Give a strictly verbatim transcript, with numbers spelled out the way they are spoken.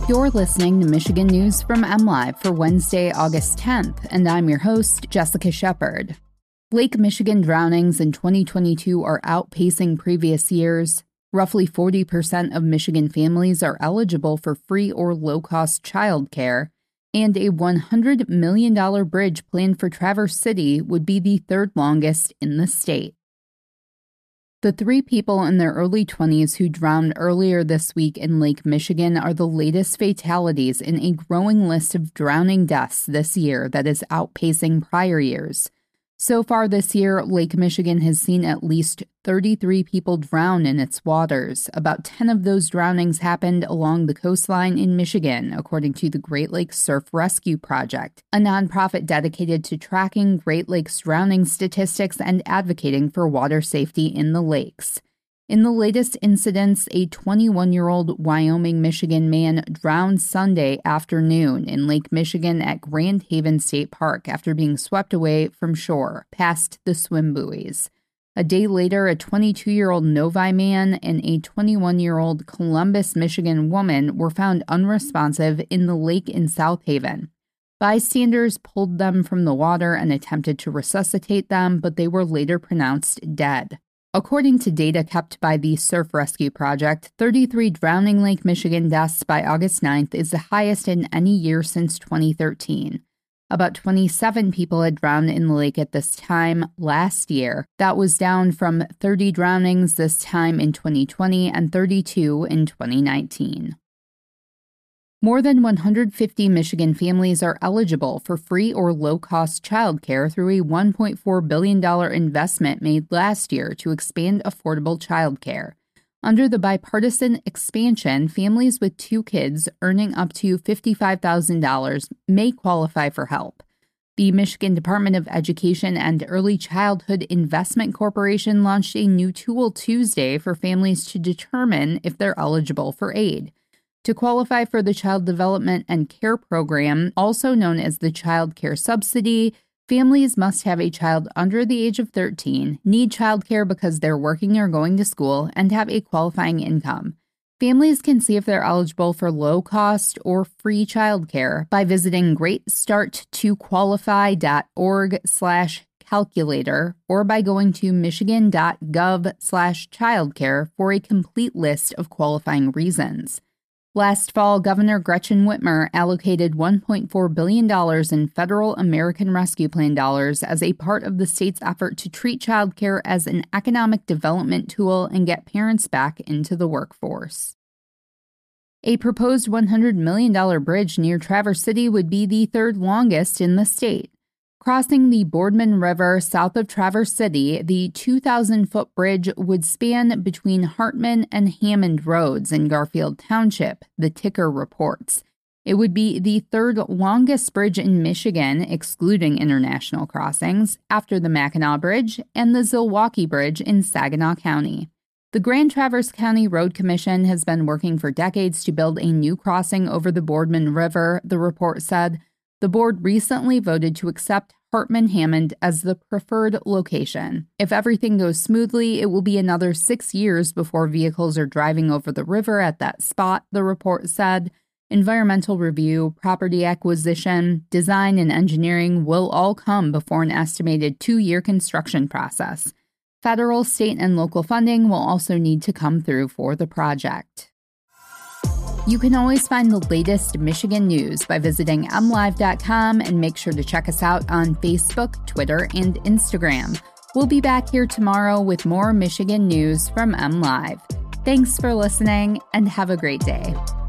You're listening to Michigan News from MLive for Wednesday, August tenth, and I'm your host, Jessica Shepard. Lake Michigan drownings in twenty twenty-two are outpacing previous years. Roughly forty percent of Michigan families are eligible for free or low-cost childcare, and a one hundred million dollars bridge planned for Traverse City would be the third longest in the state. The three people in their early twenties who drowned earlier this week in Lake Michigan are the latest fatalities in a growing list of drowning deaths this year that is outpacing prior years. So far this year, Lake Michigan has seen at least thirty-three people drown in its waters. About ten of those drownings happened along the coastline in Michigan, according to the Great Lakes Surf Rescue Project, a nonprofit dedicated to tracking Great Lakes drowning statistics and advocating for water safety in the lakes. In the latest incidents, a twenty-one-year-old Wyoming, Michigan man drowned Sunday afternoon in Lake Michigan at Grand Haven State Park after being swept away from shore, past the swim buoys. A day later, a twenty-two-year-old Novi man and a twenty-one-year-old Columbus, Michigan woman were found unresponsive in the lake in South Haven. Bystanders pulled them from the water and attempted to resuscitate them, but they were later pronounced dead. According to data kept by the Surf Rescue Project, thirty-three drowning Lake Michigan deaths by August ninth is the highest in any year since twenty thirteen. About twenty-seven people had drowned in the lake at this time last year. That was down from thirty drownings this time in twenty twenty and thirty-two in twenty nineteen. More than one hundred fifty Michigan families are eligible for free or low-cost childcare through a one point four billion dollars investment made last year to expand affordable childcare. Under the bipartisan expansion, families with two kids earning up to fifty-five thousand dollars may qualify for help. The Michigan Department of Education and Early Childhood Investment Corporation launched a new tool Tuesday for families to determine if they're eligible for aid. To qualify for the Child Development and Care Program, also known as the Child Care Subsidy, families must have a child under the age of thirteen, need child care because they're working or going to school, and have a qualifying income. Families can see if they're eligible for low-cost or free child care by visiting greatstarttoqualify.org slash calculator or by going to michigan.gov slash childcare for a complete list of qualifying reasons. Last fall, Governor Gretchen Whitmer allocated one point four billion dollars in federal American Rescue Plan dollars as a part of the state's effort to treat childcare as an economic development tool and get parents back into the workforce. A proposed one hundred million dollars bridge near Traverse City would be the third longest in the state. Crossing the Boardman River south of Traverse City, the two thousand foot bridge would span between Hartman and Hammond Roads in Garfield Township, the ticker reports. It would be the third longest bridge in Michigan, excluding international crossings, after the Mackinac Bridge and the Zilwaukee Bridge in Saginaw County. The Grand Traverse County Road Commission has been working for decades to build a new crossing over the Boardman River, the report said. The board recently voted to accept Hartman-Hammond as the preferred location. If everything goes smoothly, it will be another six years before vehicles are driving over the river at that spot, the report said. Environmental review, property acquisition, design, and engineering will all come before an estimated two-year construction process. Federal, state, and local funding will also need to come through for the project. You can always find the latest Michigan news by visiting m live dot com and make sure to check us out on Facebook, Twitter, and Instagram. We'll be back here tomorrow with more Michigan news from MLive. Thanks for listening and have a great day.